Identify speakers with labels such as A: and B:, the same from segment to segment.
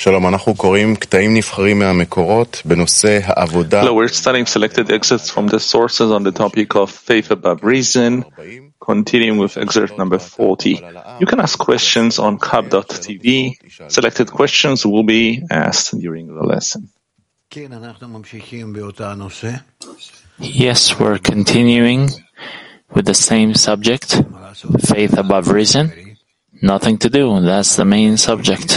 A: Hello, we're studying selected excerpts from the sources on the topic of faith above reason, continuing with excerpt number 40. You can ask questions on Kab.tv. Selected questions will be asked during the lesson.
B: Yes, we're continuing with the same subject, faith above reason. Nothing to do, that's the main subject.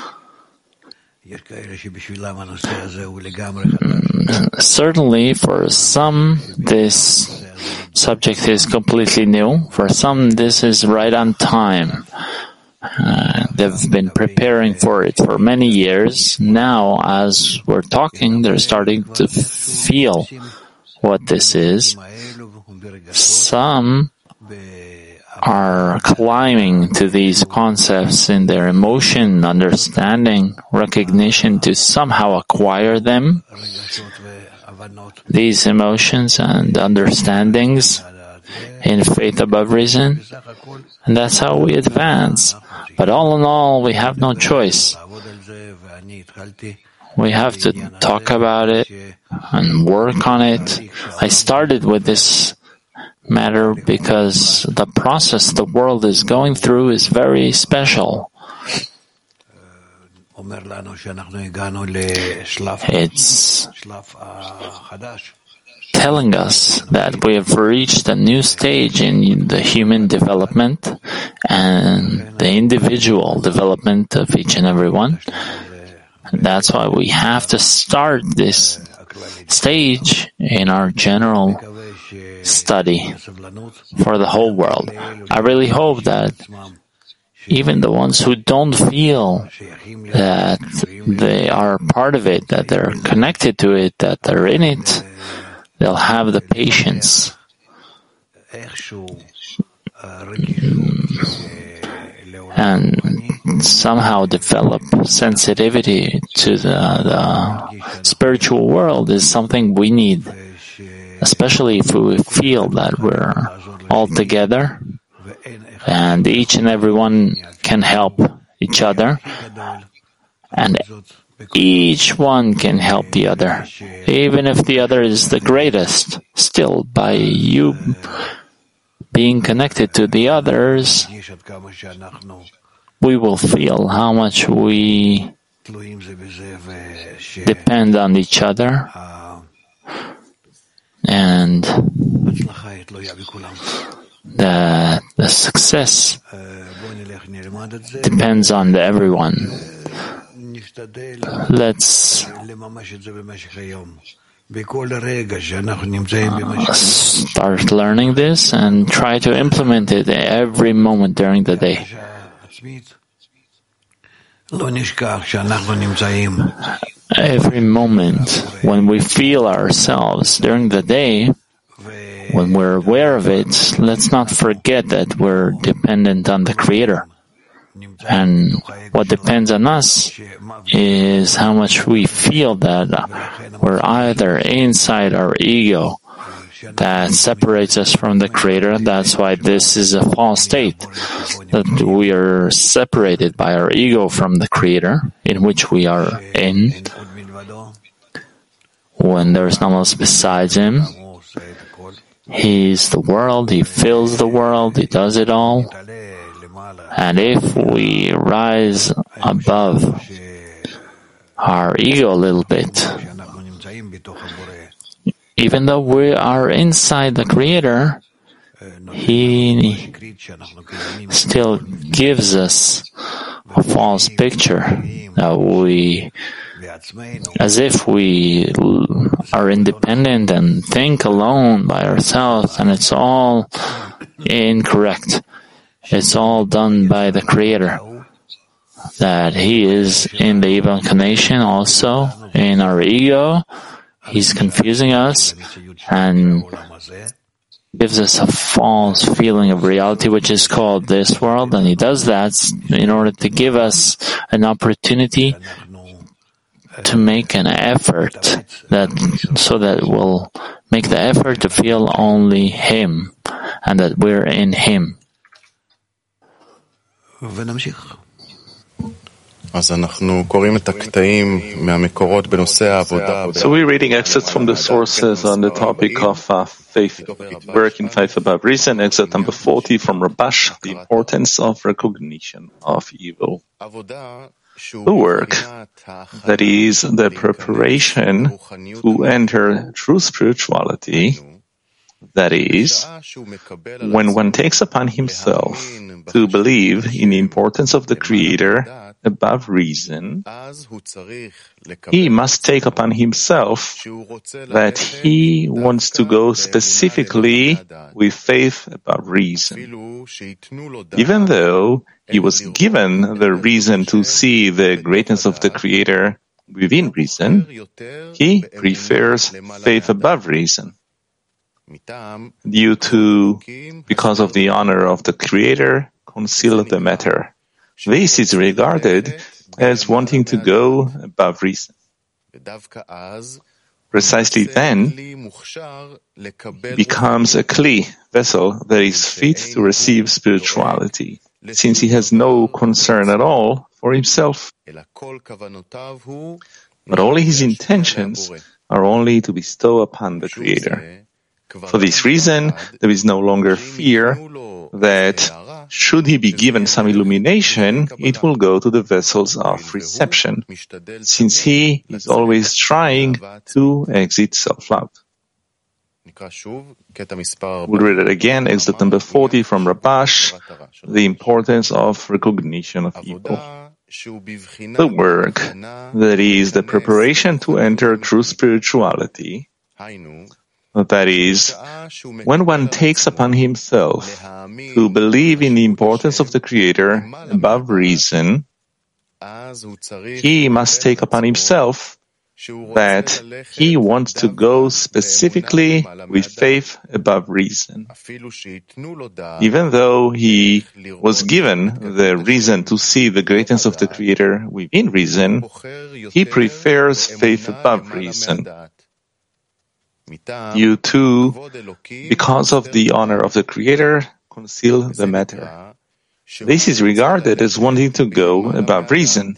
B: Certainly, for some, this subject is completely new. For some, this is right on time. They've been preparing for it for many years. Now, as we're talking, they're starting to feel what this is. Some are climbing to these concepts in their emotion, understanding, recognition to somehow acquire them, these emotions and understandings in faith above reason, and that's how we advance. But all in all, we have no choice. We have to talk about it and work on it. I started with this matter because the process the world is going through is very special. It's telling us that we have reached a new stage in the human development and the individual development of each and every one. And that's why we have to start this stage in our general study for the whole world. I really hope that even the ones who don't feel that they are part of it, that they're connected to it, that they're in it, they'll have the patience and somehow develop sensitivity to the spiritual world is something we need, especially if we feel that we're all together and each and every one can help each other and each one can help the other. Even if the other is the greatest, still by you being connected to the others, we will feel how much we depend on each other, and that the success depends on everyone. Let's start learning this and try to implement it every moment during the day. Every moment when we feel ourselves during the day, when we're aware of it, let's not forget that we're dependent on the Creator. And what depends on us is how much we feel that we're either inside our ego that separates us from the Creator. That's why this is a false state, that we are separated by our ego from the Creator, in which we are in, when there is no one else besides Him. He's the world, He fills the world, He does it all. And if we rise above our ego a little bit, even though we are inside the Creator, He still gives us a false picture that we, as if we are independent and think alone by ourselves, and it's all incorrect. It's all done by the Creator, that He is in the evil incarnation also in our ego. He's confusing us and gives us a false feeling of reality, which is called this world, and He does that in order to give us an opportunity to make an effort, so that we'll make the effort to feel only Him and that we're in Him.
C: So
A: we're reading excerpts from the sources on the topic of faith, work in faith above reason, excerpt number 40 from Rabash, the importance of recognition of evil. The work, that is, the preparation to enter true spirituality, that is, when one takes upon himself to believe in the importance of the Creator above reason, he must take upon himself that he wants to go specifically with faith above reason. Even though he was given the reason to see the greatness of the Creator within reason, he prefers faith above reason. Because of the honor of the Creator, conceal the matter. This is regarded as wanting to go above reason. Precisely then, becomes a kli, vessel, that is fit to receive spirituality, since he has no concern at all for himself. But all his intentions are only to bestow upon the Creator. For this reason, there is no longer fear that, should he be given some illumination, it will go to the vessels of reception, since he is always trying to exit self-love. We'll read it again, excerpt number 40 from Rabash, the importance of recognition of evil. The work, that is, the preparation to enter true spirituality, that is, when one takes upon himself to believe in the importance of the Creator above reason, he must take upon himself that he wants to go specifically with faith above reason. Even though he was given the reason to see the greatness of the Creator within reason, he prefers faith above reason. You too, because of the honor of the Creator, conceal the matter. This is regarded as wanting to go above reason.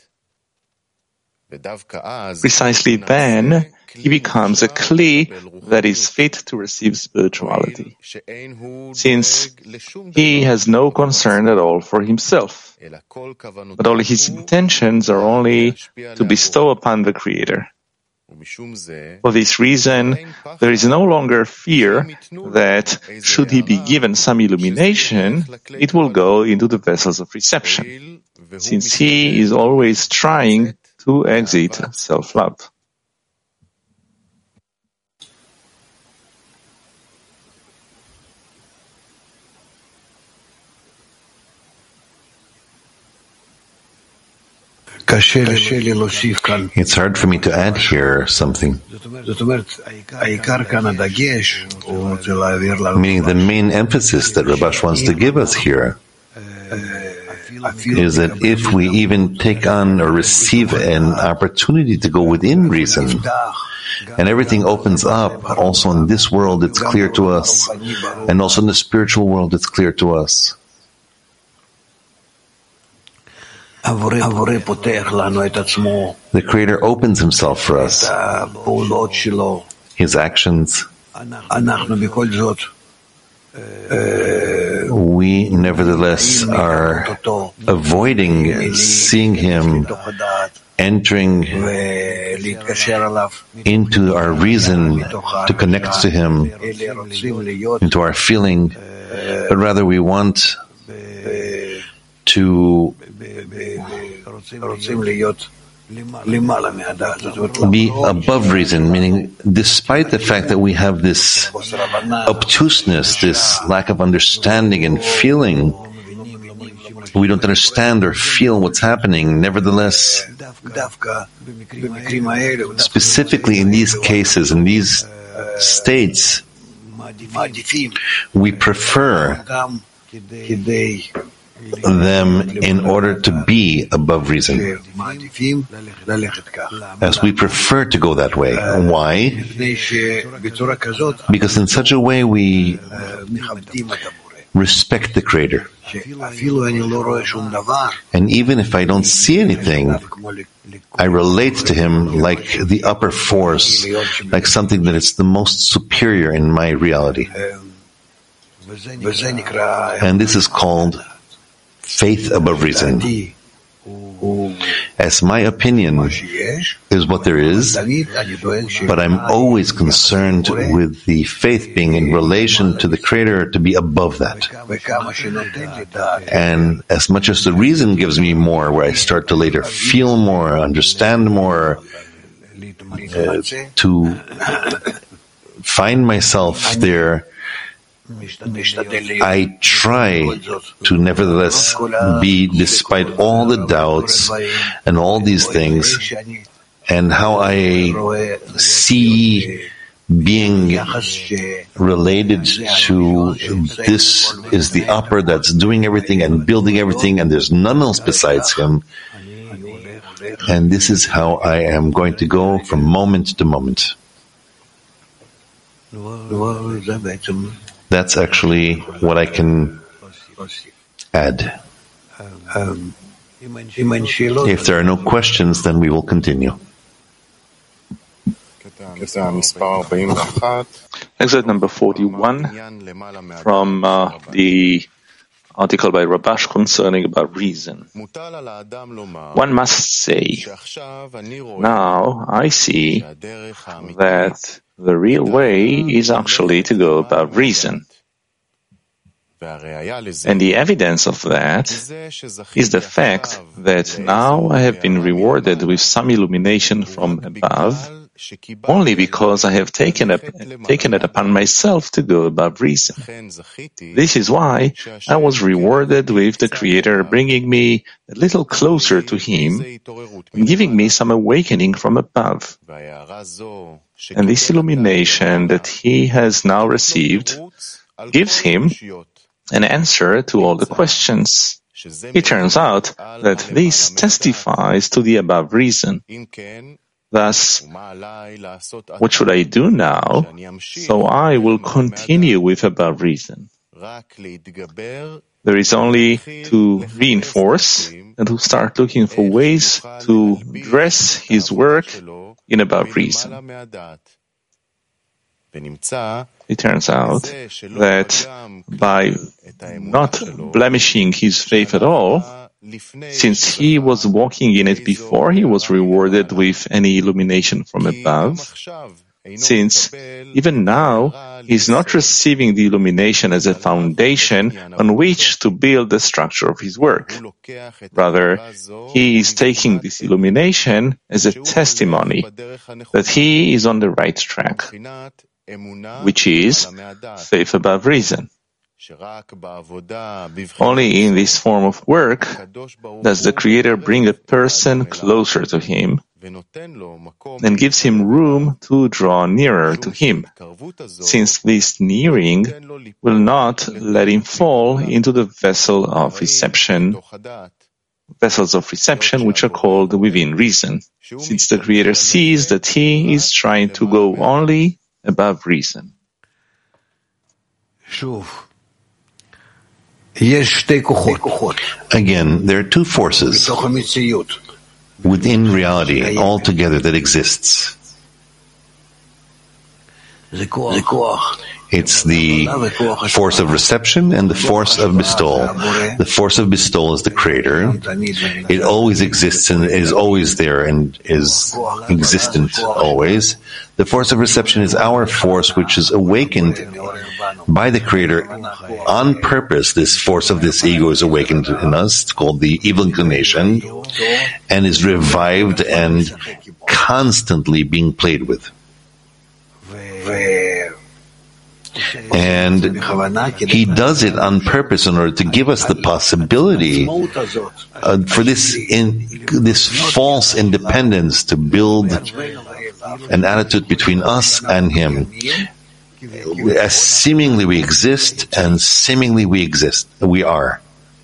A: Precisely then, he becomes a kli that is fit to receive spirituality, since he has no concern at all for himself, but all his intentions are only to bestow upon the Creator. For this reason, there is no longer fear that, should he be given some illumination, it will go into the vessels of reception, since he is always trying to exit self-love.
D: It's hard for me to add here something. Meaning the main emphasis that Rabash wants to give us here is that if we even take on or receive an opportunity to go within reason, and everything opens up, also in this world it's clear to us, and also in the spiritual world it's clear to us. The Creator opens Himself for us, His actions. We nevertheless are avoiding seeing Him entering into our reason to connect to Him, into our feeling, but rather we want to be above reason, meaning despite the fact that we have this obtuseness, this lack of understanding and feeling, we don't understand or feel what's happening. Nevertheless, specifically in these cases, in these states, we prefer them in order to be above reason, as we prefer to go that way. Why? Because in such a way we respect the Creator. And even if I don't see anything, I relate to Him like the upper force, like something that is the most superior in my reality. And this is called faith above reason. As my opinion is what there is, but I'm always concerned with the faith being in relation to the Creator to be above that. And as much as the reason gives me more, where I start to later feel more, understand more, to find myself there, I try to nevertheless be, despite all the doubts and all these things, and how I see being related to this is the upper that's doing everything and building everything, and there's none else besides Him. And this is how I am going to go from moment to moment. That's actually what I can add. If there are no questions, then we will continue.
A: Excerpt number 41 from the article by Rabash concerning about reason. One must say, now I see that the real way is actually to go about reason. And the evidence of that is the fact that now I have been rewarded with some illumination from above, only because I have taken it upon myself to go above reason. This is why I was rewarded with the Creator bringing me a little closer to Him and giving me some awakening from above. And this illumination that He has now received gives Him an answer to all the questions. It turns out that this testifies to the above reason. Thus, what should I do now? So I will continue with above reason. There is only to reinforce and to start looking for ways to dress his work in above reason. It turns out that by not blemishing his faith at all, since he was walking in it before he was rewarded with any illumination from above, since even now he is not receiving the illumination as a foundation on which to build the structure of his work. Rather, he is taking this illumination as a testimony that he is on the right track, which is faith above reason. Only in this form of work does the Creator bring a person closer to Him and gives him room to draw nearer to Him, since this nearing will not let him fall into the vessels of reception which are called within reason, since the Creator sees that he is trying to go only above reason.
D: Again, there are two forces within reality altogether that exists. It's the force of reception and the force of bestowal. The force of bestowal is the Creator. It always exists and is always there and is existent always. The force of reception is our force, which is awakened by the Creator on purpose. This force of this ego is awakened in us. It's called the evil inclination and is revived and constantly being played with. And he does it on purpose in order to give us the possibility for this false independence to build an attitude between us and him. As seemingly we exist and seemingly we are.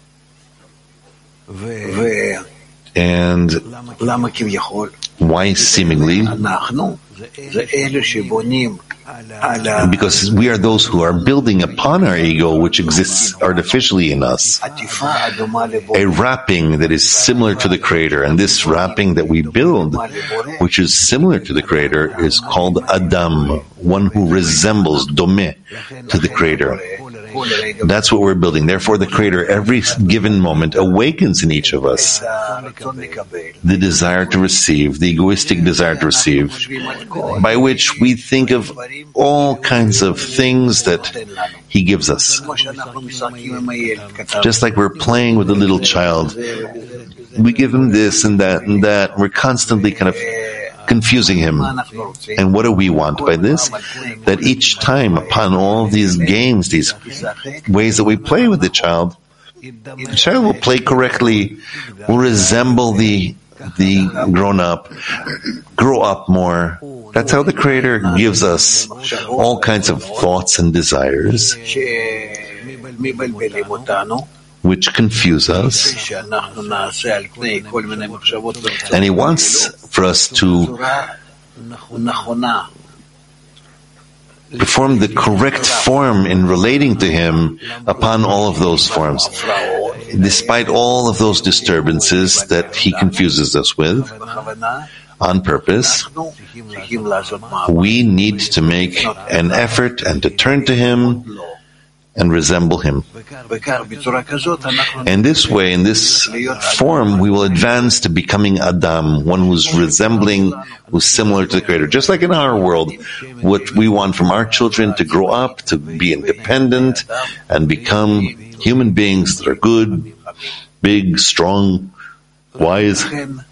D: And why seemingly? because we are those who are building upon our ego, which exists artificially in us, a wrapping that is similar to the Creator. And this wrapping that we build, which is similar to the Creator, is called Adam, one who resembles, domeh, to the Creator. That's what we're building. Therefore, the Creator, every given moment, awakens in each of us the desire to receive, the egoistic desire to receive, by which we think of all kinds of things that He gives us. Just like we're playing with a little child, we give him this and that and that. We're constantly kind of confusing him. And what do we want by this? That each time, upon all these games, these ways that we play with the child will play correctly, will resemble the grown-up, grow up more. That's how the Creator gives us all kinds of thoughts and desires which confuse us. And He wants for us to perform the correct form in relating to Him upon all of those forms. Despite all of those disturbances that He confuses us with, on purpose, we need to make an effort and to turn to Him and resemble Him. In this way, in this form, we will advance to becoming Adam, one who's resembling, who's similar to the Creator. Just like in our world, what we want from our children to grow up, to be independent, and become human beings that are good, big, strong, wise.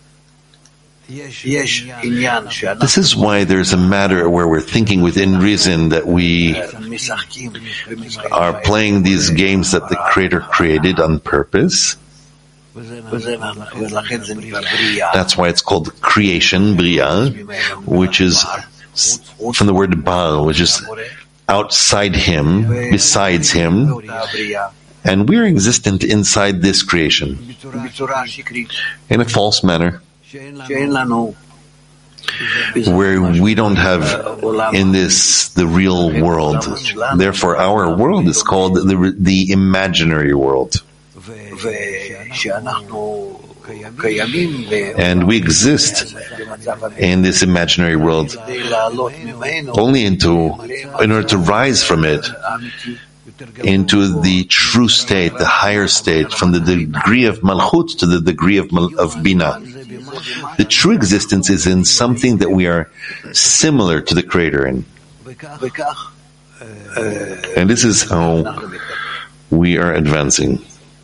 D: This is why there's a matter where we're thinking within reason that we are playing these games that the Creator created on purpose. That's why it's called creation, Bria, which is from the word bar, which is outside Him, besides Him. And we're existent inside this creation in a false manner, where we don't have in this the real world. Therefore, our world is called the imaginary world. And we exist in this imaginary world only in order to rise from it into the true state, the higher state, from the degree of Malchut to the degree of Bina. The true existence is in something that we are similar to the Creator in. And this is how we are advancing.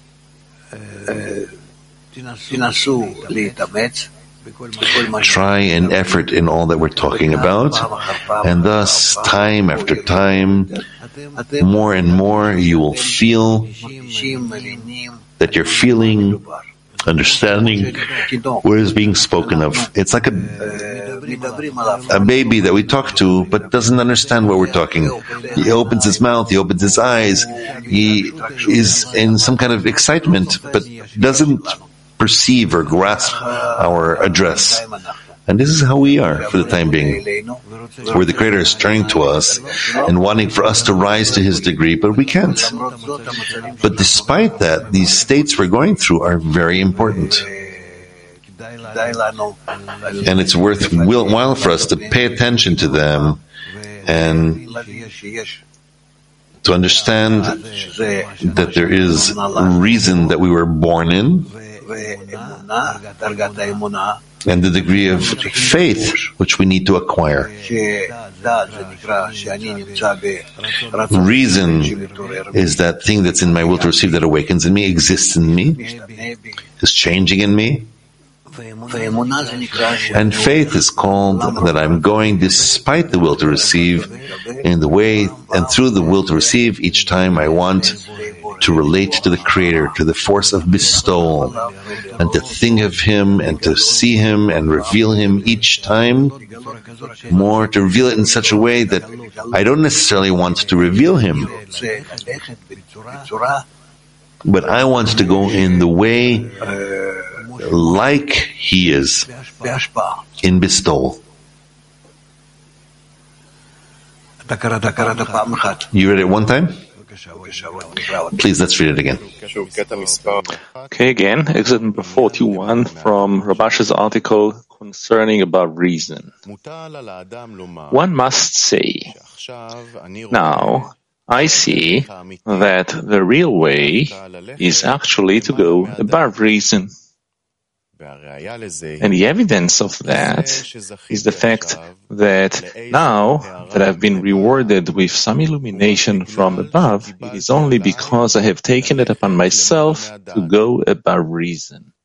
D: Try and effort in all that we're talking about, and thus, time after time, more and more, you will feel that you're feeling, understanding what is being spoken of. It's like a baby that we talk to, but doesn't understand what we're talking. He opens his mouth, he opens his eyes, he is in some kind of excitement, but doesn't perceive or grasp our address. And this is how we are for the time being, where the Creator is turning to us and wanting for us to rise to His degree, but we can't. But despite that, these states we're going through are very important. And it's worthwhile for us to pay attention to them and to understand that there is a reason that we were born in, and the degree of faith which we need to acquire. Reason is that thing that's in my will to receive that awakens in me, exists in me, is changing in me. And faith is called that I'm going despite the will to receive, in the way and through the will to receive each time I want to relate to the Creator, to the force of bestowal, and to think of Him and to see Him and reveal Him each time more, to reveal it in such a way that I don't necessarily want to reveal Him, but I want to go in the way like He is, in bestowal. You read it one time? Please, let's read it again.
A: Okay, again, excerpt number 41 from Rabash's article concerning above reason. One must say, now, I see that the real way is actually to go above reason. And the evidence of that is the fact that now that I've been rewarded with some illumination from above, it is only because I have taken it upon myself to go above reason.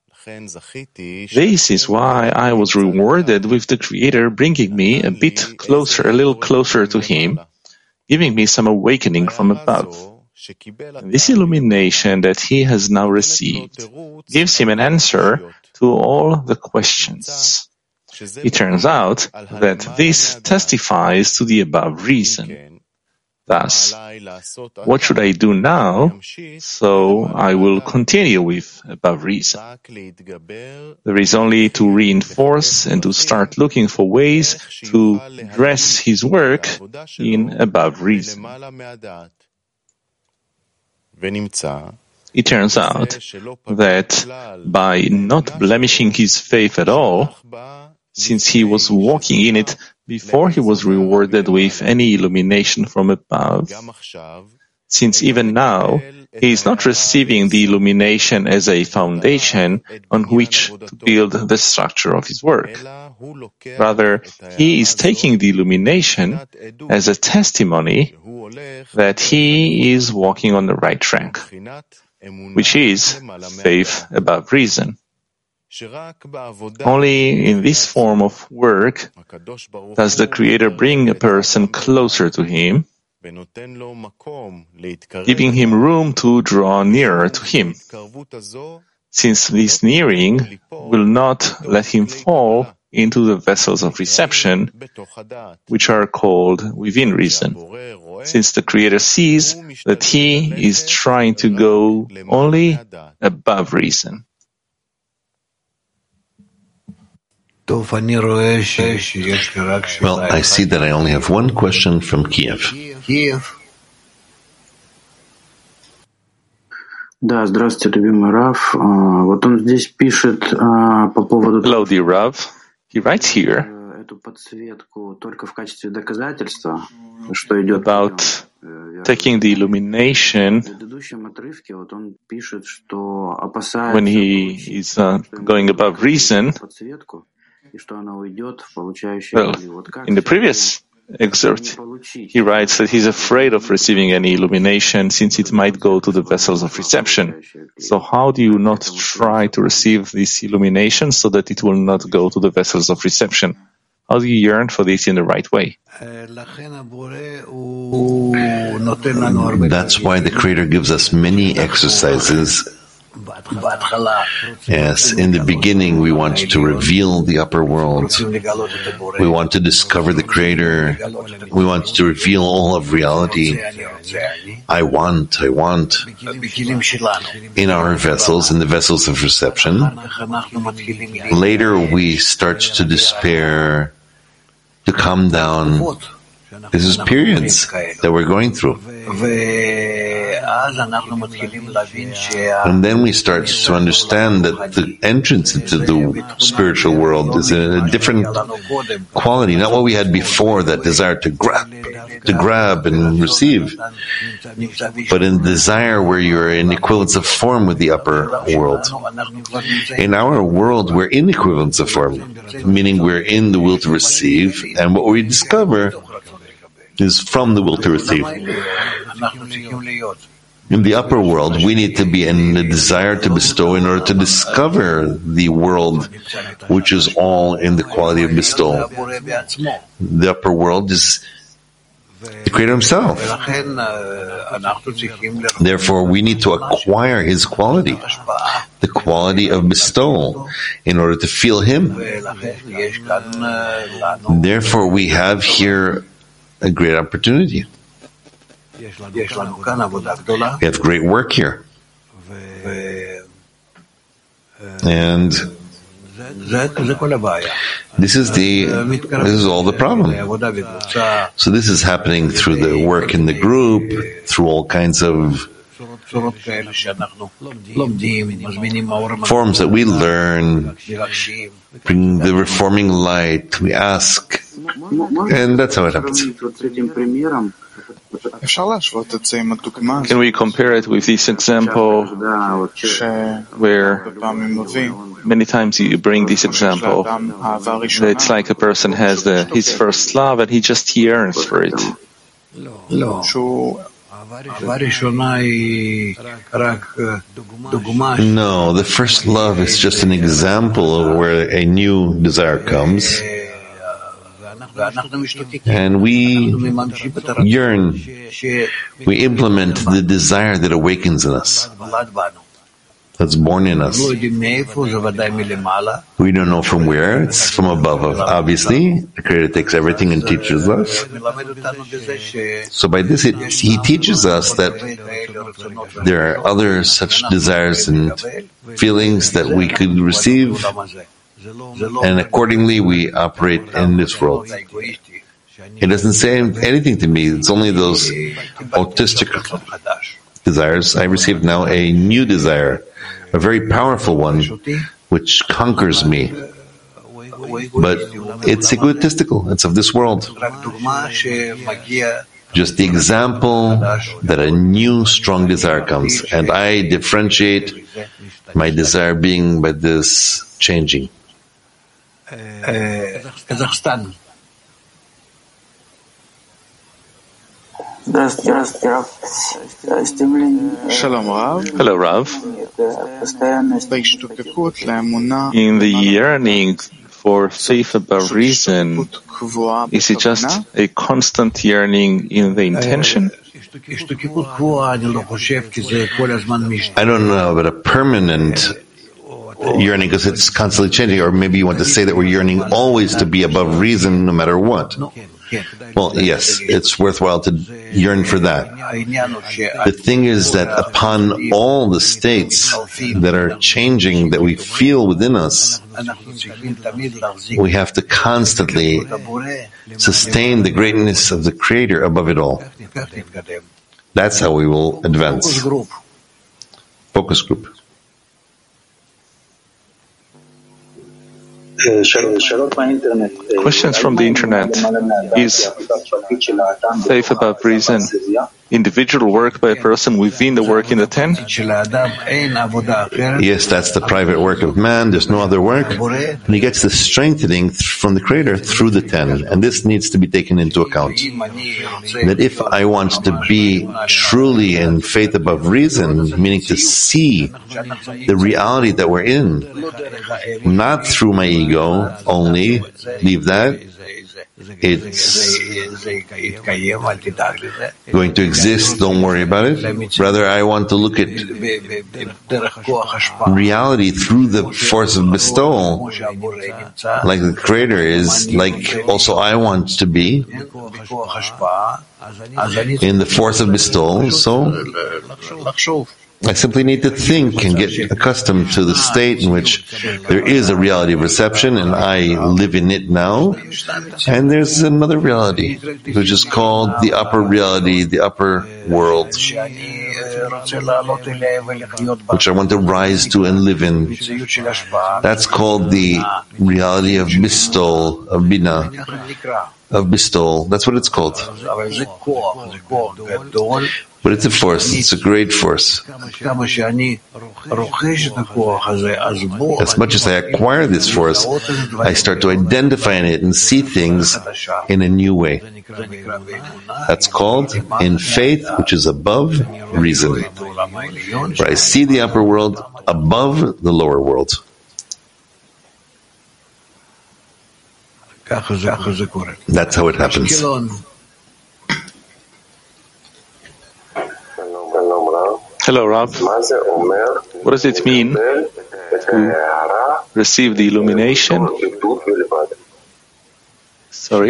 A: This is why I was rewarded with the Creator bringing me a little closer to Him, giving me some awakening from above. And this illumination that he has now received gives him an answer to all the questions. It turns out that this testifies to the above reason. Thus, what should I do now? So I will continue with above reason. There is only to reinforce and to start looking for ways to dress his work in above reason. It turns out that by not blemishing his faith at all, since he was walking in it before he was rewarded with any illumination from above, since even now he is not receiving the illumination as a foundation on which to build the structure of his work. Rather, he is taking the illumination as a testimony that he is walking on the right track, which is faith above reason. Only in this form of work does the Creator bring a person closer to Him, giving him room to draw nearer to Him, since this nearing will not let him fall into the vessels of reception, which are called within reason, since the Creator sees that he is trying to go only above reason.
D: Well, I see that I only have one question from Kiev.
C: Да, здравствуйте, любимый Рав. Вот он здесь пишет по поводу...
A: Hello, dear Rav. He writes here
C: эту подсветку только в качестве доказательства, что идет
A: about taking the illumination
C: в предыдущем отрывке. Вот он пишет, что опасается
A: when he is going above reason.
C: подсветку и что она уйдет в получающую
A: Well, in the previous excerpt, he writes that he's afraid of receiving any illumination since it might go to the vessels of reception. So how do you not try to receive this illumination so that it will not go to the vessels of reception? How do you yearn for this in the right way?
D: That's why the Creator gives us many exercises. Yes, in the beginning we want to reveal the upper world. We want to discover the Creator. We want to reveal all of reality. I want. In our vessels, in the vessels of reception. Later we start to despair, to come down. This is periods that we're going through. And then we start to understand that the entrance into the spiritual world is a different quality, not what we had before, that desire to grab and receive, but in desire where you're in equivalence of form with the upper world. In our world, we're in equivalence of form, meaning we're in the will to receive, and what we discover is from the will to receive. In the upper world, we need to be in the desire to bestow in order to discover the world, which is all in the quality of bestowal. The upper world is the Creator Himself. Therefore, we need to acquire His quality, the quality of bestowal, in order to feel Him. Therefore, we have here a great opportunity. We have great work here. And This is all the problem. So this is happening through the work in the group, through all kinds of forms that we learn, bring the reforming light, we ask, and that's how it happens.
A: Can we compare it with this example where many times you bring this example that it's like a person has his first love and he just yearns for it?
D: No, the first love is just an example of where a new desire comes. And we yearn, we implement the desire that awakens in us, that's born in us. We don't know from where, it's from above, obviously. The Creator takes everything and teaches us. So by this, He teaches us that there are other such desires and feelings that we could receive, and accordingly we operate in this world. It doesn't say anything to me, it's only those autistic desires. I received now a new desire, a very powerful one, which conquers me. But it's egotistical, it's of this world. Just the example that a new strong desire comes, and I differentiate my desire being by this changing.
E: Kazakhstan.
A: Hello, Rav. In the yearning for faith above reason, is it just a constant yearning in the intention?
D: I don't know about a permanent yearning because it's constantly changing, or maybe you want to say that we're yearning always to be above reason no matter what. Well, yes, it's worthwhile to yearn for that. The thing is that upon all the states that are changing, that we feel within us, we have to constantly sustain the greatness of the Creator above it all. That's how we will advance. Focus group.
A: Questions from the internet. Is faith above reason individual work by a person within the work in the 10?
D: Yes, that's the private work of man. There's no other work. And he gets the strengthening from the Creator through the 10. And this needs to be taken into account. That if I want to be truly in faith above reason, meaning to see the reality that we're in, not through my ego only, leave that. It's going to exist, don't worry about it. Rather, I want to look at reality through the force of bestowal, like the Creator is, like also I want to be in the force of bestowal. So I simply need to think and get accustomed to the state in which there is a reality of reception and I live in it now. And there's another reality, which is called the upper reality, the upper world, which I want to rise to and live in. That's called the reality of bestowal, of Bina, of bestowal. That's what it's called. But it's a force, it's a great force. As much as I acquire this force, I start to identify in it and see things in a new way. That's called in faith, which is above reason. Where I see the upper world above the lower world. That's how it happens.
A: Hello, Rav. What does it mean to receive the illumination Sorry?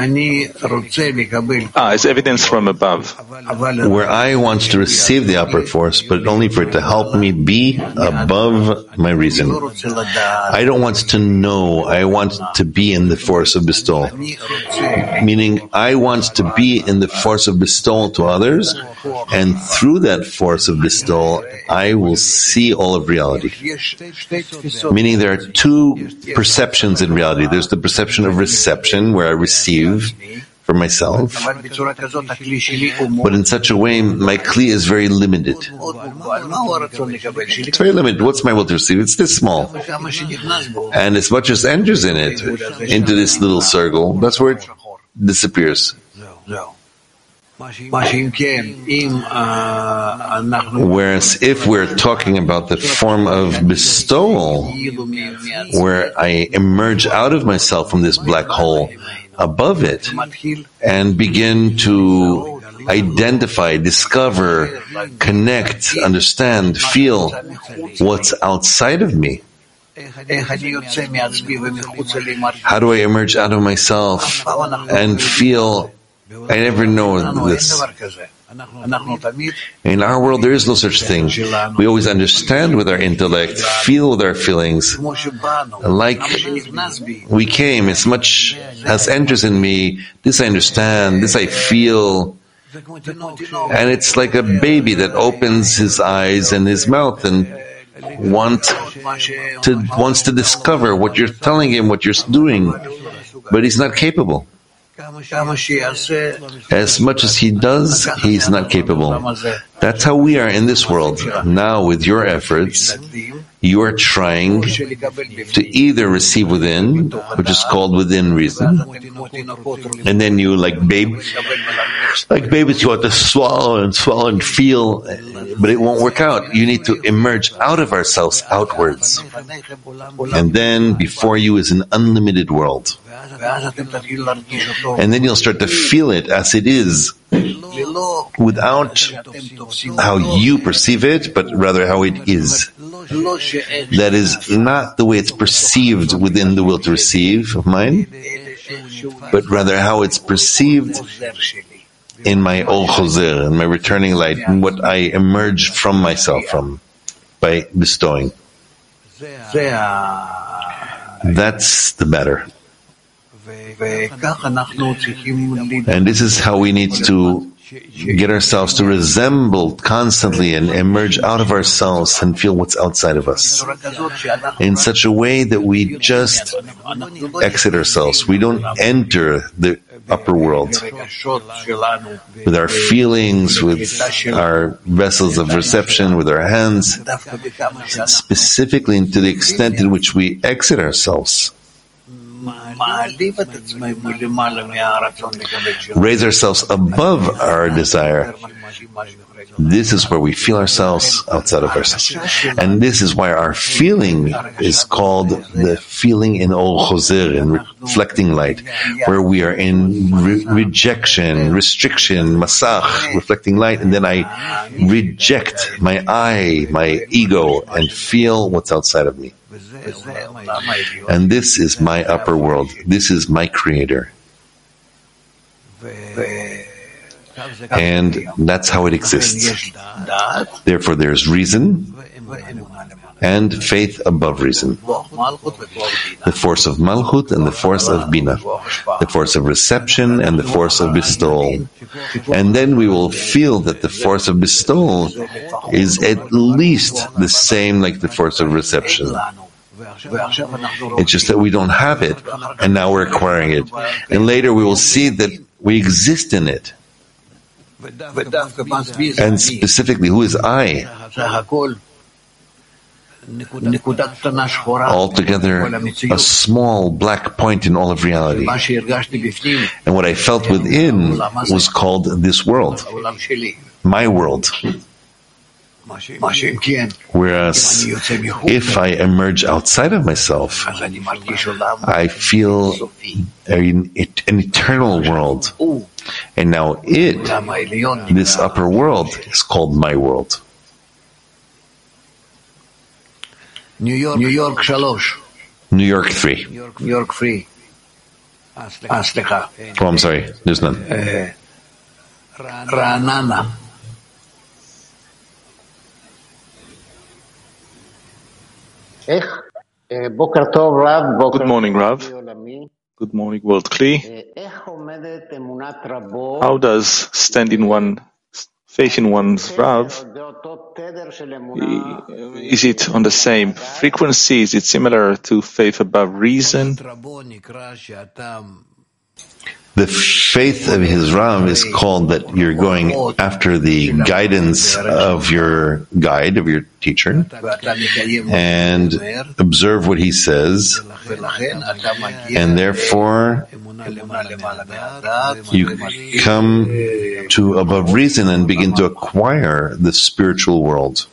A: It's evidence from above.
D: Where I want to receive the upward force, but only for it to help me be above my reason. I don't want to know, I want to be in the force of bestowal. Meaning, I want to be in the force of bestowal to others, and through that force of bestowal, I will see all of reality. Meaning, there are two perceptions in reality. There's the perception of reception, where I receive for myself, but in such a way, my kli is very limited. It's very limited. What's my will to receive? It's this small. And as much as enters in it, into this little circle, that's where it disappears. Whereas if we're talking about the form of bestowal, where I emerge out of myself from this black hole, above it, and begin to identify, discover, connect, understand, feel what's outside of me. How do I emerge out of myself and feel? I never know this. In our world, there is no such thing. We always understand with our intellect, feel with our feelings. Like we came, as much as enters in me, this I understand, this I feel. And it's like a baby that opens his eyes and his mouth and wants to discover what you're telling him, what you're doing, but he's not capable. As much as he does, he's not capable. That's how we are in this world. Now, with your efforts, you are trying to either receive within, which is called within reason, and then you, like babies, you want to swallow and feel, but it won't work out. You need to emerge out of ourselves outwards. And then before you is an unlimited world. And then you'll start to feel it as it is, without how you perceive it, but rather how it is. That is not the way it's perceived within the will to receive of mine, but rather how it's perceived in my Ol Chozer, in my returning light, and what I emerge from myself from by bestowing. That's the matter. And this is how we need to get ourselves to resemble constantly and emerge out of ourselves and feel what's outside of us in such a way that we just exit ourselves. We don't enter the upper world with our feelings, with our vessels of reception, with our hands, specifically to the extent in which we exit ourselves. Raise ourselves above our desire. This is where we feel ourselves outside of ourselves. And this is why our feeling is called the feeling in Ol Chozer, in reflecting light, where we are in rejection, restriction, masach, reflecting light, and then I reject my I, my ego, and feel what's outside of me. And this is my upper world. This is my creator. And that's how it exists. Therefore, there's reason and faith above reason. The force of Malchut and the force of Bina. The force of reception and the force of bestowal. And then we will feel that the force of bestowal is at least the same like the force of reception. It's just that we don't have it, and now we're acquiring it. And later we will see that we exist in it. And specifically, who is I? Altogether, a small black point in all of reality. And what I felt within was called this world, my world. Whereas if I emerge outside of myself, I feel an eternal world. And now this upper world, is called my world.
C: New York 3.
D: New York 3. Oh, I'm sorry. There's none.
E: Ra'anana.
A: Good morning, Rav. Good morning, World Kli. How does faith in one's Rav, is it on the same frequency? Is it similar to faith above reason?
D: The faith of his Rav is called that you're going after the guidance of your guide, of your teacher, and observe what he says, and therefore you come to above reason and begin to acquire the spiritual world.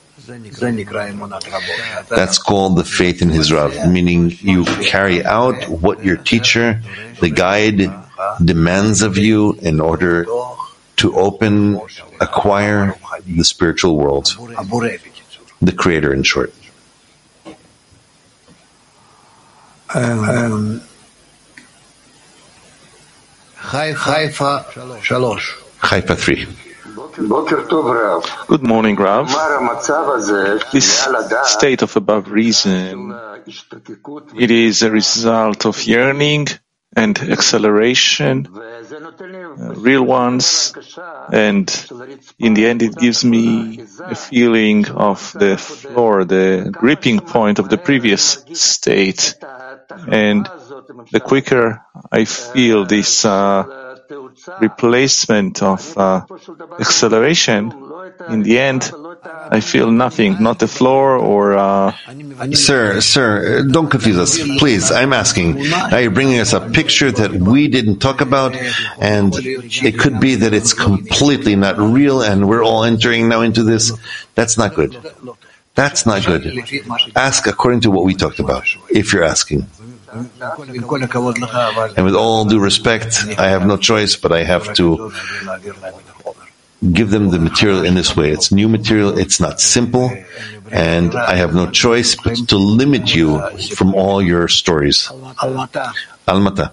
D: That's called the faith in his Rav, meaning you carry out what your teacher, the guide, demands of you in order to acquire the spiritual world, the Creator, in short. Haifa 3.
A: Good morning, Rav. This state of above reason, it is a result of yearning and acceleration, real ones, and in the end it gives me a feeling of the floor, the gripping point of the previous state. And the quicker I feel this replacement of acceleration, in the end I feel nothing, not the floor or...
D: Sir, don't confuse us, please. I'm asking. Now you're bringing us a picture that we didn't talk about, and it could be that it's completely not real, and we're all entering now into this. That's not good. That's not good. Ask according to what we talked about, if you're asking. And with all due respect, I have no choice, but I have to give them the material in this way. It's new material, it's not simple, and I have no choice but to limit you from all your stories. Almata.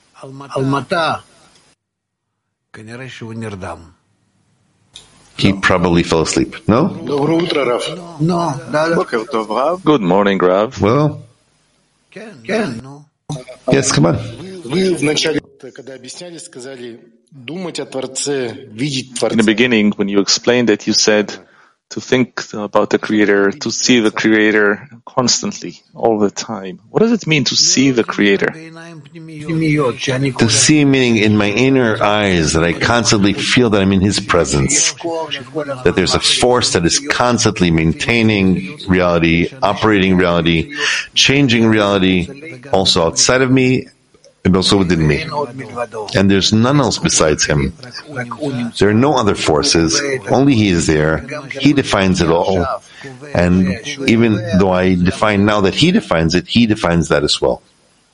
D: He probably fell asleep. No?
A: Good morning, Rav.
D: Well, yes, come on.
A: In the beginning, when you explained it, you said to think about the Creator, to see the Creator constantly, all the time. What does it mean to see the Creator?
D: To see meaning in my inner eyes, that I constantly feel that I'm in His presence, that there's a force that is constantly maintaining reality, operating reality, changing reality, also outside of me, and also within me. And there's none else besides Him. There are no other forces. Only He is there. He defines it all. And even though I define now that He defines it, He defines that as well.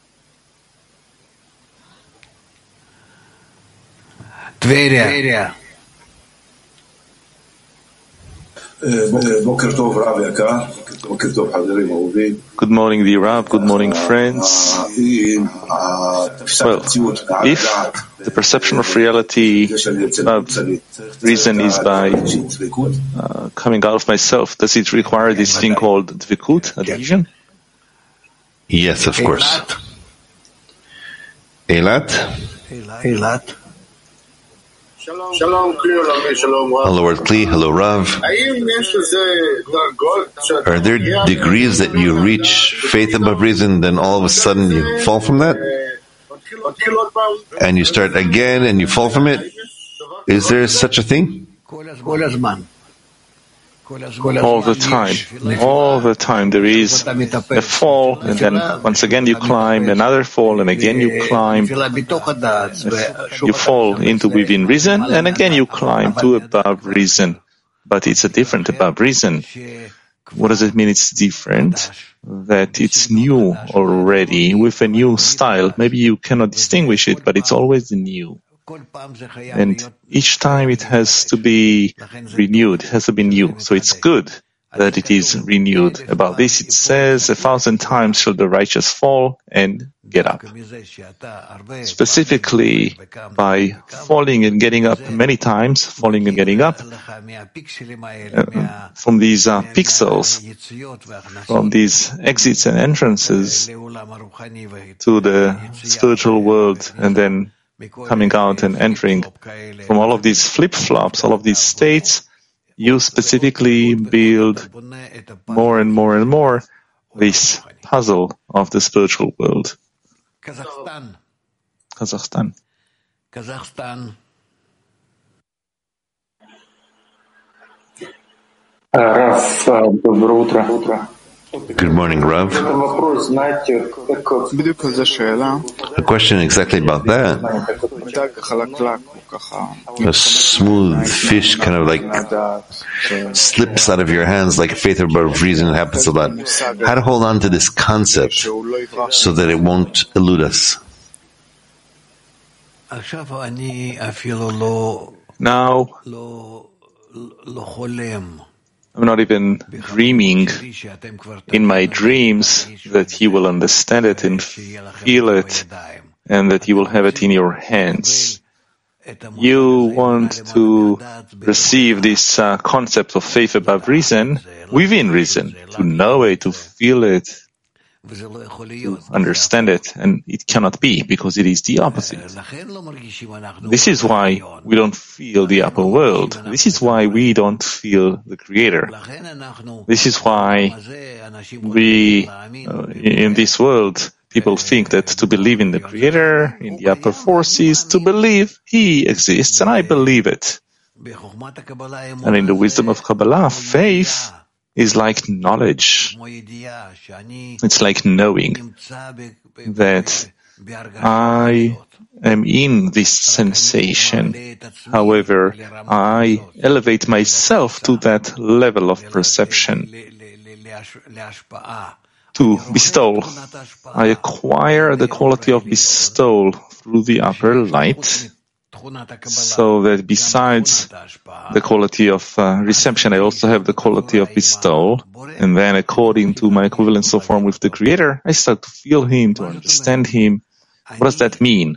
E: Tveria.
A: Good morning, dear Rav. Good morning, friends. Well, if the perception of reality of reason is by coming out of myself, does it require this thing called dvikut, adhesion?
D: Yes, of course. Eilat? Hello, World Kli. Hello, Rav. Are there degrees that you reach faith above reason, then all of a sudden you fall from that? And you start again and you fall from it? Is there such a thing?
A: All the time there is a fall, and then once again you climb, another fall, and again you climb. You fall into within reason, and again you climb to above reason. But it's a different above reason. What does it mean it's different? That it's new already, with a new style. Maybe you cannot distinguish it, but it's always new. And each time it has to be renewed, it has to be new. So it's good that it is renewed. About this it says, 1,000 times shall the righteous fall and get up. Specifically, by falling and getting up many times, falling and getting up, from these pixels, from these exits and entrances to the spiritual world, and then coming out and entering from all of these flip-flops, all of these states, you specifically build more and more and more this puzzle of the spiritual world. Kazakhstan.
D: Good morning, Rav. A question exactly about that. A smooth fish kind of like slips out of your hands like faith above reason. Happens a lot. How to hold on to this concept so that it won't elude us?
A: Now, I'm not even dreaming in my dreams that you will understand it and feel it and that you will have it in your hands. You want to receive this concept of faith above reason, within reason, to know it, to feel it, to understand it, and it cannot be because it is the opposite. This is why we don't feel the upper world. This is why we don't feel the Creator. This is why we, in this world, people think that to believe in the Creator, in the upper forces, to believe He exists, and I believe it. And in the wisdom of Kabbalah, faith is like knowledge. It's like knowing that I am in this sensation. However, I elevate myself to that level of perception. To bestow. I acquire the quality of bestowal through the upper light, so that besides the quality of reception, I also have the quality of bestowal. And then according to my equivalence of form with the Creator, I start to feel Him, to understand Him. What does that mean?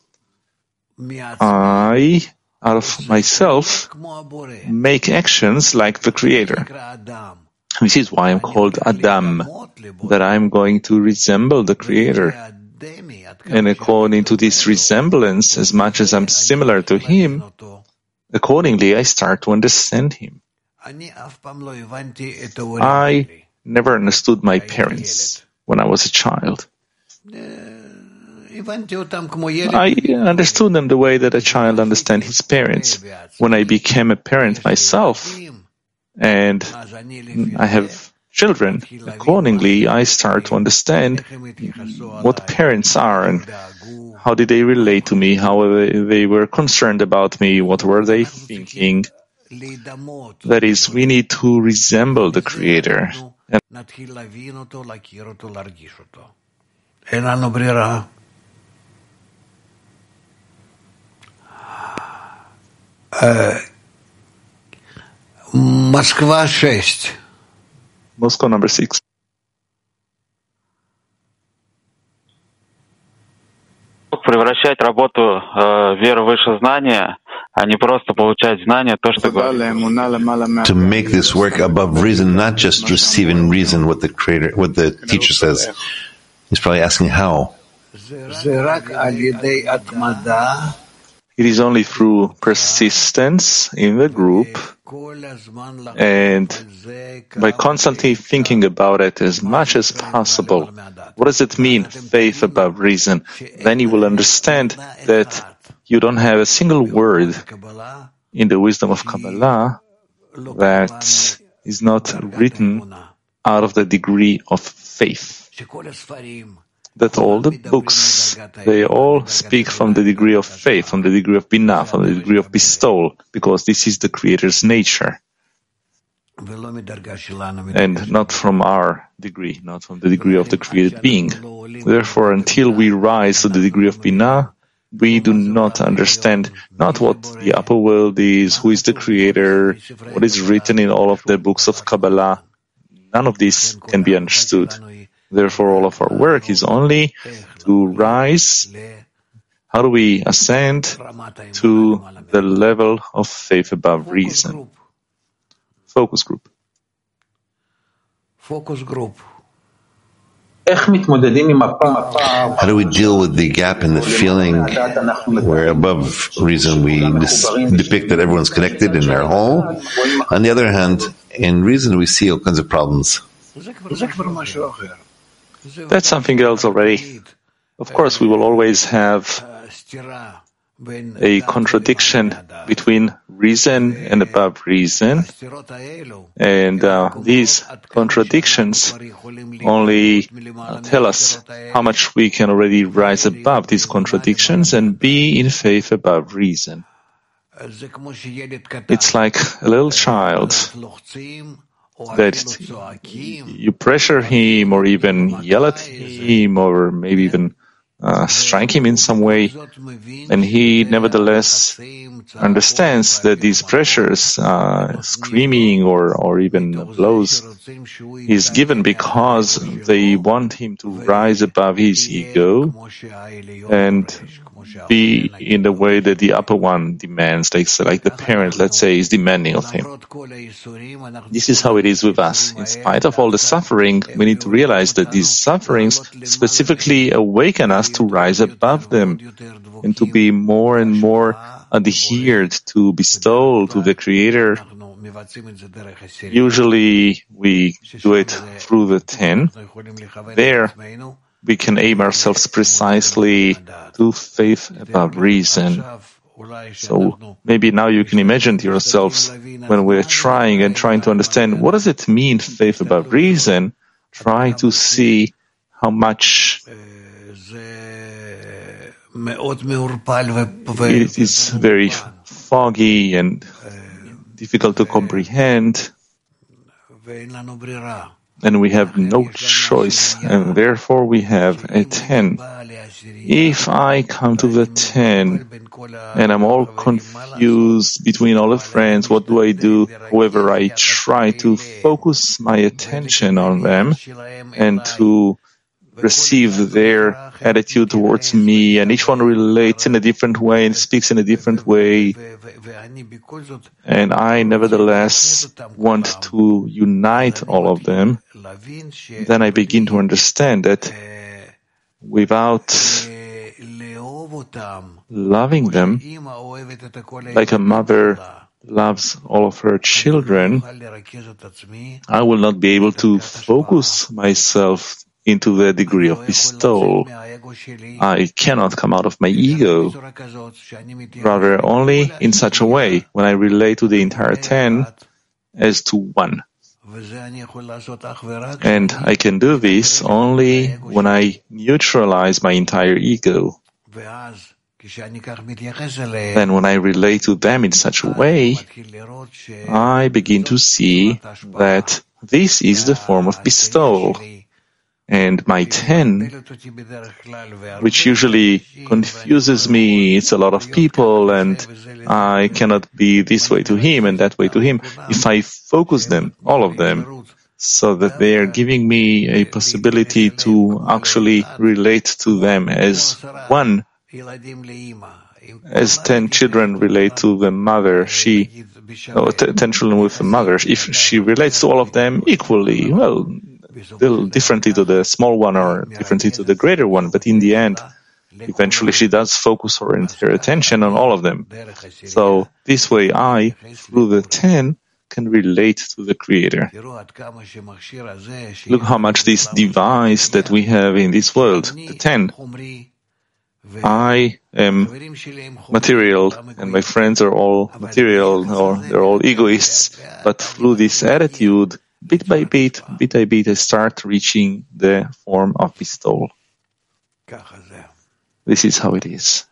A: I, out of myself, make actions like the Creator. This is why I'm called Adam, that I'm going to resemble the Creator. And according to this resemblance, as much as I'm similar to Him, accordingly I start to understand Him. I never understood my parents when I was a child. I understood them the way that a child understands his parents. When I became a parent myself, and I have children, accordingly I start to understand what parents are and how did they relate to me, how they were concerned about me, what were they thinking. That is, we need to resemble the Creator.
E: Москва 6.
A: Moscow number 6.
F: Превращать работу веры выше знания, а не просто получать знания, то, что говорит.
D: To make this work above reason, not just receiving reason, what the Creator, what the teacher says. He's probably asking how.
A: It is only through persistence in the group and by constantly thinking about it as much as possible. What does it mean, faith above reason? Then you will understand that you don't have a single word in the wisdom of Kabbalah that is not written out of the degree of faith. That all the books, they all speak from the degree of faith, from the degree of binah, from the degree of bestowal, because this is the Creator's nature. And not from our degree, not from the degree of the created being. Therefore, until we rise to the degree of binah, we do not understand not what the upper world is, who is the creator, what is written in all of the books of Kabbalah. None of this can be understood. Therefore, all of our work is only to rise. How do we ascend to the level of faith above reason? Focus group.
D: How do we deal with the gap in the feeling where above reason we depict that everyone's connected in our whole? On the other hand, in reason we see all kinds of problems.
A: That's something else already. Of course, we will always have a contradiction between reason and above reason. And these contradictions only tell us how much we can already rise above these contradictions and be in faith above reason. It's like a little child that you pressure him or even yell at him or maybe even strike him in some way, and he nevertheless understands that these pressures, screaming or even blows, is given because they want him to rise above his ego and be in the way that the upper one demands, like the parent, let's say, is demanding of him. This is how it is with us. In spite of all the suffering, we need to realize that these sufferings specifically awaken us to rise above them and to be more and more adhered to bestow to the Creator. Usually we do it through the 10. There we can aim ourselves precisely to faith above reason. So maybe now you can imagine to yourselves when we're trying to understand what does it mean, faith above reason, try to see how much it is very foggy and difficult to comprehend, and we have no choice, and therefore we have a 10. If I come to the 10 and I'm all confused between all the friends, what do I do? However, I try to focus my attention on them and to receive their attitude towards me, and each one relates in a different way and speaks in a different way, and I nevertheless want to unite all of them, then I begin to understand that without loving them like a mother loves all of her children, I will not be able to focus myself into the degree of bestowal. I cannot come out of my ego. Rather, only in such a way when I relate to the entire 10 as to one. And I can do this only when I neutralize my entire ego. Then when I relate to them in such a way, I begin to see that this is the form of bestowal. And my 10, which usually confuses me, it's a lot of people, and I cannot be this way to him and that way to him. If I focus them, all of them, so that they are giving me a possibility to actually relate to them as one, as 10 children relate to the mother, 10 children with the mother, if she relates to all of them equally, well, still differently to the small one or differently to the greater one, but in the end, eventually she does focus her attention on all of them. So this way I, through the 10, can relate to the Creator. Look how much this device that we have in this world, the 10. I am material, and my friends are all material, or they're all egoists, but through this attitude, bit by bit, I start reaching the form of bestowal. This is how it is.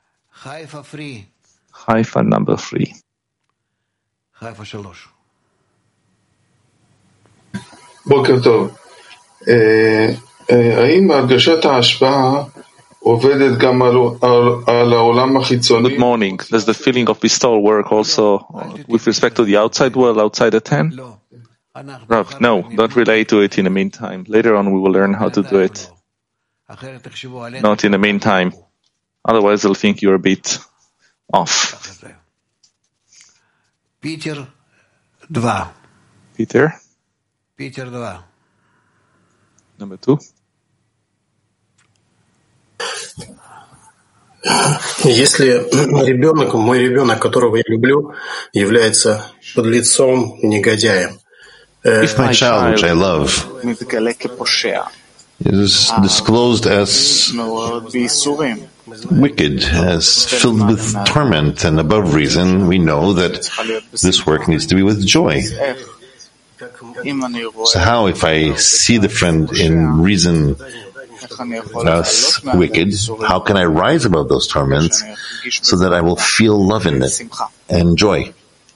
A: Haifa number 3.
G: בוקר טוב. האם בהרגשת ההשפעה
A: Good morning. Does the feeling of bestowal work also with respect to the outside world, outside the 10? Rav, no, don't relate to it in the meantime. Later on we will learn how to do it. Not in the meantime. Otherwise they'll think you're a bit off.
E: Peter 2.
A: Peter?
E: Peter 2.
A: Number 2.
G: Если мой ребенок, которого я люблю, является подлецом, негодяем.
D: If my child, which I love, is disclosed as wicked, as filled with torment and above reason, we know that this work needs to be with joy. So how, if I see the friend in reason as wicked, how can I rise above those torments so that I will feel love in it and joy?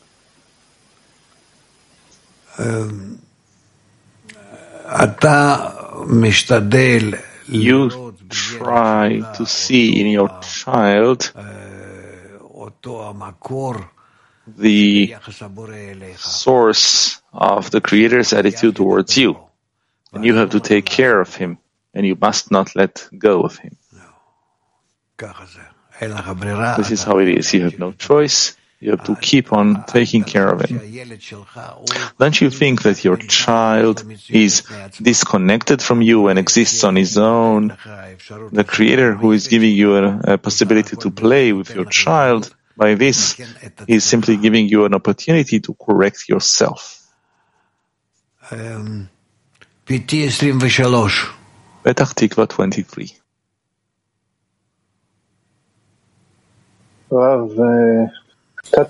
A: You try to see in your child the source of the Creator's attitude towards you, and you have to take care of him, and you must not let go of him. This is how it is. You have no choice. You have to keep on taking care of him. Don't you think that your child is disconnected from you and exists on his own? The Creator, who is giving you a possibility to play with your child, by this, is simply giving you an opportunity to correct yourself. Petach Tikva 23.
D: Now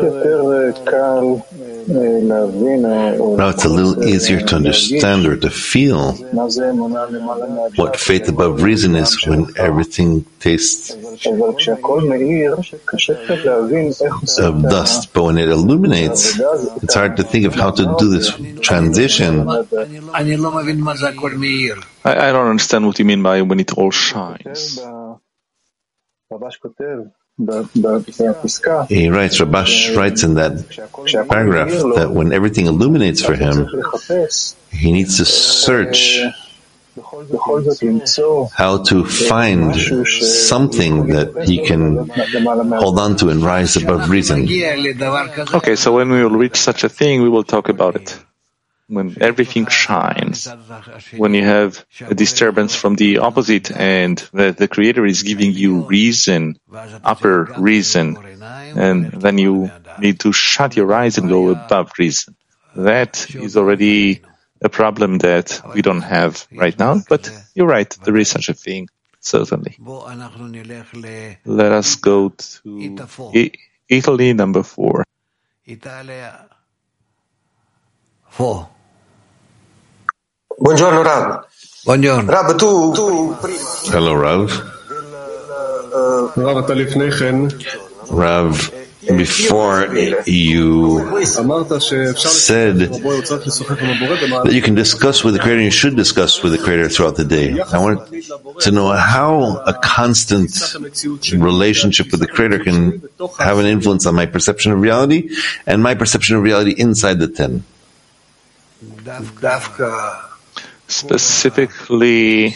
D: it's a little easier to understand or to feel what faith above reason is when everything tastes of dust. But when it illuminates, it's hard to think of how to do this transition.
A: I don't understand what you mean by when it all shines.
D: He writes, Rabash writes in that paragraph that when everything illuminates for him, he needs to search how to find something that he can hold on to and rise above reason.
A: Okay, so when we will reach such a thing, we will talk about it. When everything shines, when you have a disturbance from the opposite and the Creator is giving you reason, upper reason, and then you need to shut your eyes and go above reason. That is already a problem that we don't have right now, but you're right, there is such a thing, certainly. Let us go to Italy, number 4.
G: Buongiorno, Rav.
E: Buongiorno.
G: Rav, tu...
D: Hello, Rav. Rav, before you said that you can discuss with the Creator, you should discuss with the Creator throughout the day. I want to know how a constant relationship with the Creator can have an influence on my perception of reality and my perception of reality inside the 10.
A: Specifically,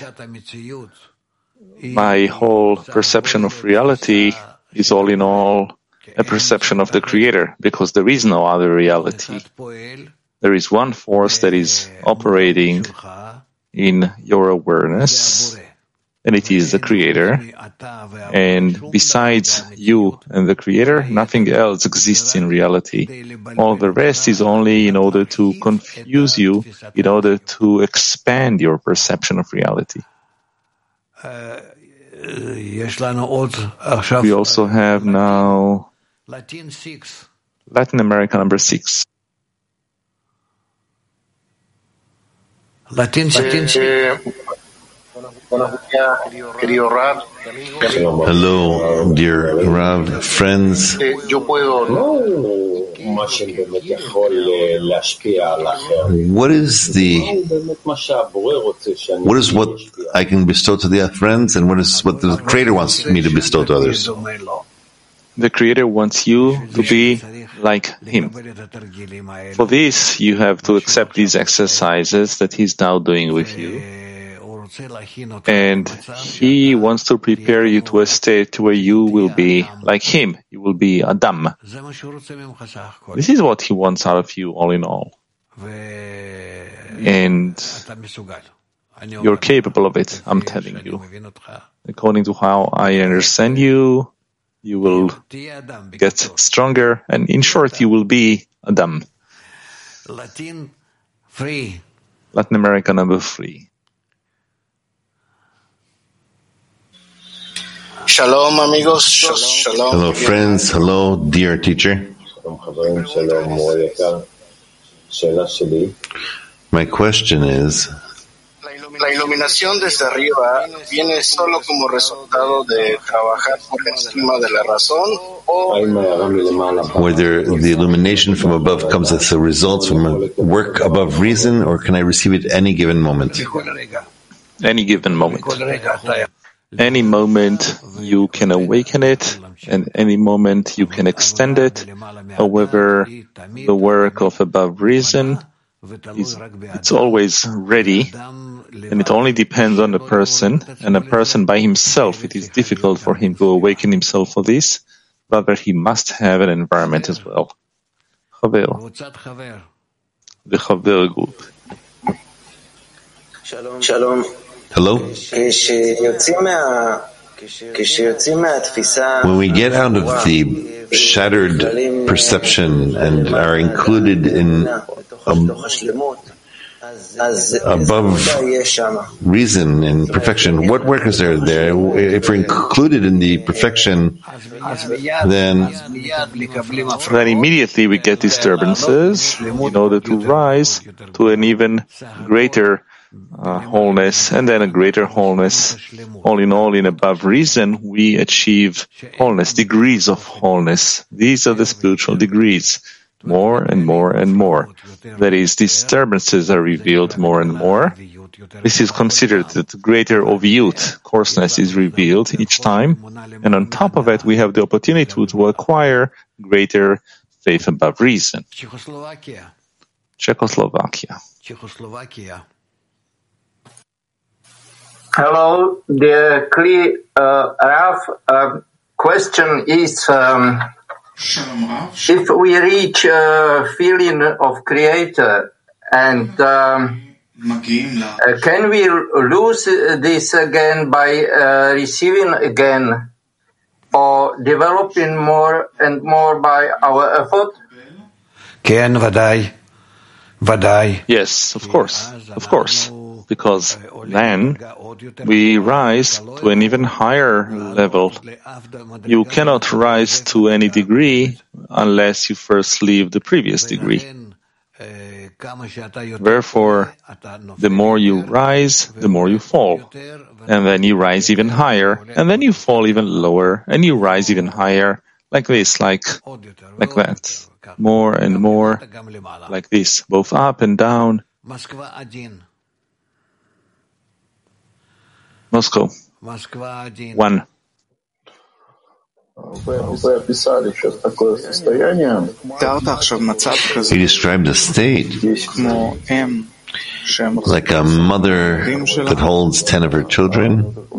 A: my whole perception of reality is all in all a perception of the Creator, because there is no other reality. There is one force that is operating in your awareness, and it is the Creator. And besides you and the Creator, nothing else exists in reality. All the rest is only in order to confuse you, in order to expand your perception of reality. We also have now Latin America number 6.
D: Hello, dear Rav, friends. What is what I can bestow to the friends, and what is what the Creator wants me to bestow to others?
A: The Creator wants you to be like Him. For this, you have to accept these exercises that He's now doing with you. And He wants to prepare you to a state where you will be like Him. You will be Adam. This is what He wants out of you, all in all. And you're capable of it, I'm telling you. According to how I understand you, you will get stronger, and in short, you will be Adam. Latin America number 3.
H: Shalom, amigos. Shalom.
D: Hello, friends. Hello, dear teacher. My question is,
H: La iluminación desde arriba viene solo como resultado de trabajar por encima de la razón, o
D: whether the illumination from above comes as a result from a work above reason, or can I receive it any given moment?
A: Any given moment. Any moment you can awaken it, and any moment you can extend it. However, the work of above reason it's always ready, and it only depends on the person, and a person by himself, it is difficult for him to awaken himself for this, rather he must have an environment as well. Chaver. The Chaver group.
H: Shalom.
D: Hello? When we get out of the shattered perception and are included in above reason and perfection, what work is there? If we're included in the perfection, then
A: immediately we get disturbances in order to rise to an even greater wholeness, and then a greater wholeness. All in all, in above reason, we achieve wholeness, degrees of wholeness. These are the spiritual degrees, more and more and more. That is, disturbances are revealed more and more. This is considered that greater oviyut, coarseness, is revealed each time, and on top of it, we have the opportunity to acquire greater faith above reason. Czechoslovakia.
I: Hello, the Rav. Question is, if we reach a feeling of Creator, and can we lose this again by receiving again, or developing more and more by our effort?
A: Yes, of course. Because then we rise to an even higher level. You cannot rise to any degree unless you first leave the previous degree. Therefore, the more you rise, the more you fall. And then you rise even higher, and then you fall even lower, and you rise even higher, like this, like that. More and more, like this, both up and down. Moscow. 1.
D: He described a state like a mother that holds 10 of her children,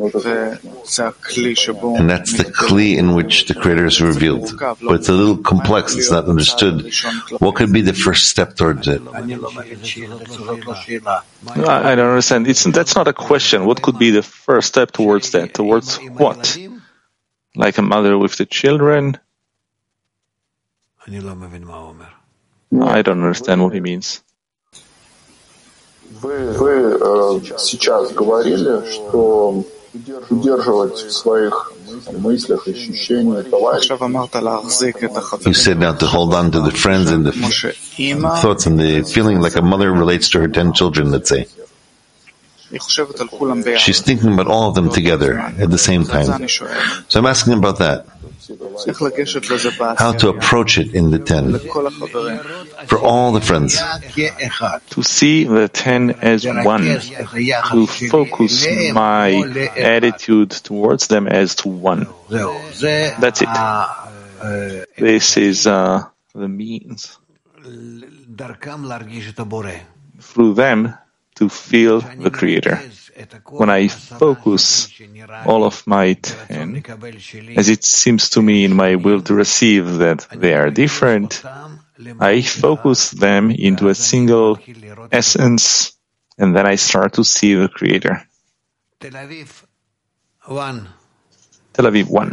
D: and that's the kli in which the Creator is revealed. But it's a little complex, it's not understood. What could be the first step towards it?
A: I don't understand. That's not a question. What could be the first step towards that? Towards what? Like a mother with the children? I don't understand what he means.
J: Вы сейчас говорили, что удерживать в своих мыслях, ощущениях товарищей.
D: You said now to hold on to the friends and the thoughts and the feeling like a mother relates to her 10 children, let's say. She's thinking about all of them together at the same time. So I'm asking about that. How to approach it in the 10 for all the friends.
A: To see the 10 as one, to focus my attitude towards them as to one. That's it. This is the means through them to feel the Creator. When I focus all of my 10, as it seems to me in my will to receive that they are different, I focus them into a single essence, and then I start to see the Creator.
E: Tel Aviv 1.
A: Tel Aviv 1.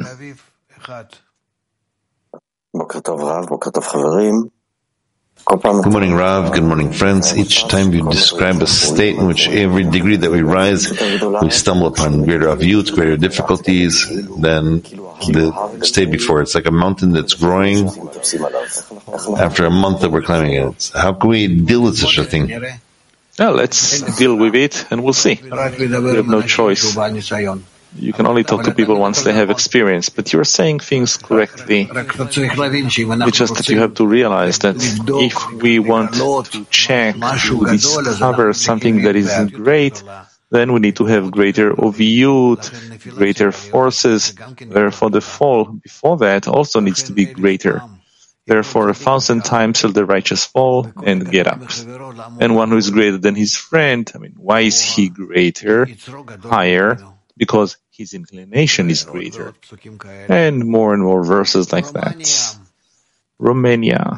D: Good morning, Rav. Good morning, friends. Each time you describe a state in which every degree that we rise, we stumble upon greater aviyut, greater difficulties than the state before. It's like a mountain that's growing after a month that we're climbing it. How can we deal with such a thing?
A: Well, let's deal with it and we'll see. We have no choice. You can only talk to people once they have experience, but you're saying things correctly. It's just that you have to realize that if we want to check, to discover something that is great, then we need to have greater oviyut, greater forces. Therefore, the fall before that also needs to be greater. Therefore, 1,000 times shall the righteous fall and get up. And one who is greater than his friend, why is he greater, higher? Because his inclination is greater. And more verses like that. Romania.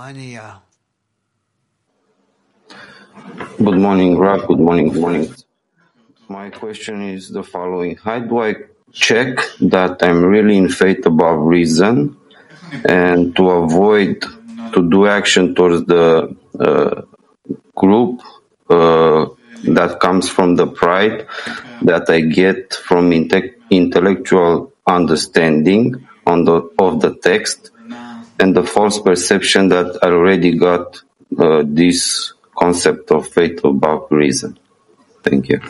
K: Good morning, Rav. Good morning. My question is the following. How do I check that I'm really in faith above reason and to avoid to do action towards the group that comes from the pride that I get from intellectual understanding of the text and the false perception that I already got this concept of faith above reason. Thank you.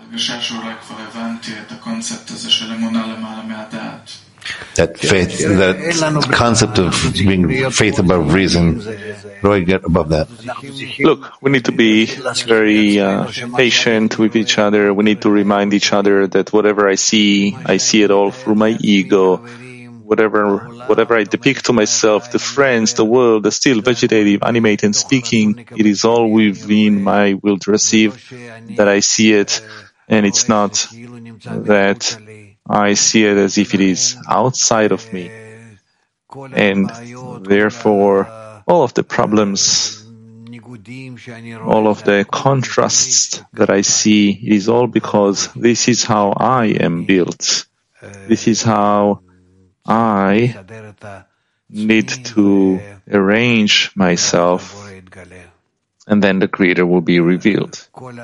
D: That faith, that concept of being faith above reason, what do I get above that?
A: Look, we need to be very patient with each other. We need to remind each other that whatever I see it all through my ego. Whatever I depict to myself, the friends, the world, the still vegetative, animate and speaking, it is all within my will to receive, that I see it, and it's not that I see it as if it is outside of me. And therefore, all of the problems, all of the contrasts that I see, it is all because this is how I am built. This is how I need to arrange myself, and then the Creator will be revealed. All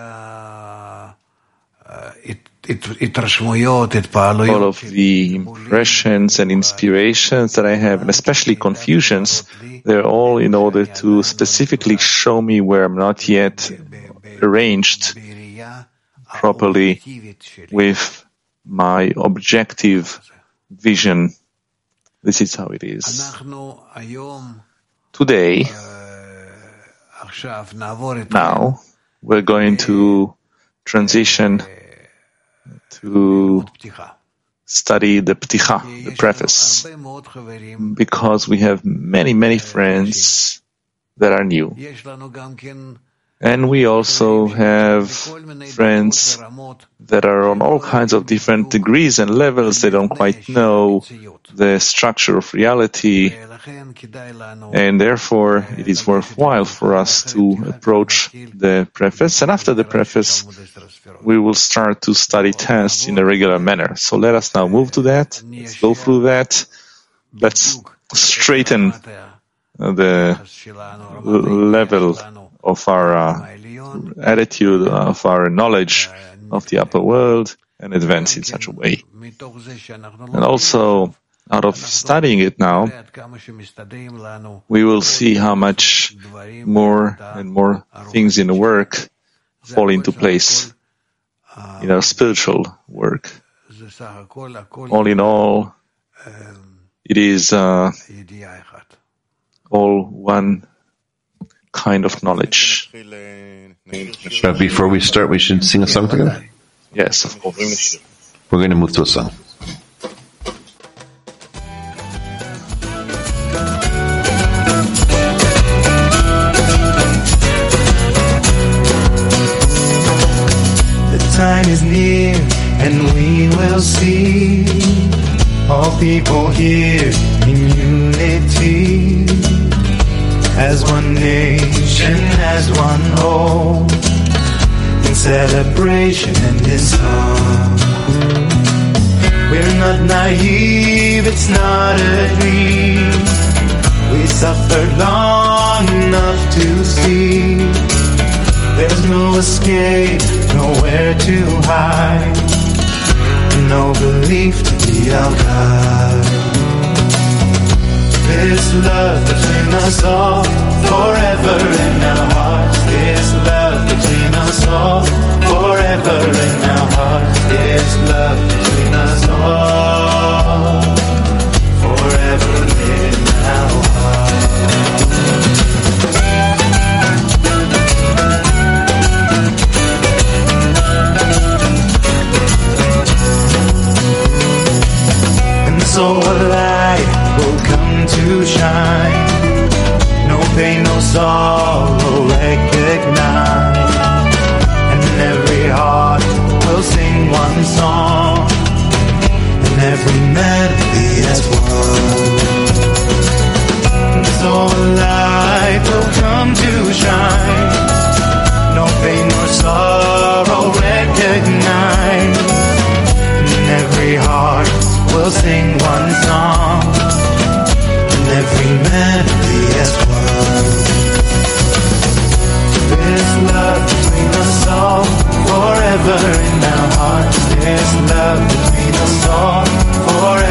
A: of the impressions and inspirations that I have, and especially confusions, they're all in order to specifically show me where I'm not yet arranged properly with my objective vision. This is how it is. Today, now, we're going to transition to study the Pticha, the preface, because we have many friends that are new. And we also have friends that are on all kinds of different degrees and levels. They don't quite know the structure of reality. And therefore, it is worthwhile for us to approach the preface. And after the preface, we will start to study tests in a regular manner. So let us now move to that. Let's go through that. Let's straighten the level of our attitude, of our knowledge of the upper world, and advance in such a way. And also, out of studying it now, we will see how much more and more things in the work fall into place. in our spiritual work. All in all, it is all one kind of knowledge.
D: But before we start, we should sing a song together?
A: Yes, of course.
D: We're going to move to a song.
L: The time is near and we will see all people here in unity, as one nation, as one whole, in celebration and in song. We're not naive, it's not a dream. We suffered long enough to see there's no escape, nowhere to hide, no belief to be outside. This love between us all, forever in our hearts. This love between us all, forever in our hearts. This love between us all, forever in our hearts. And so a light will come to shine. No pain, no sorrow recognize. And every heart will sing one song, and every melody as one. And so a light will come to shine. No pain, no sorrow recognize. And every heart will sing one song, and every melody as one. This love between us all, forever in our hearts. This love between us all, forever.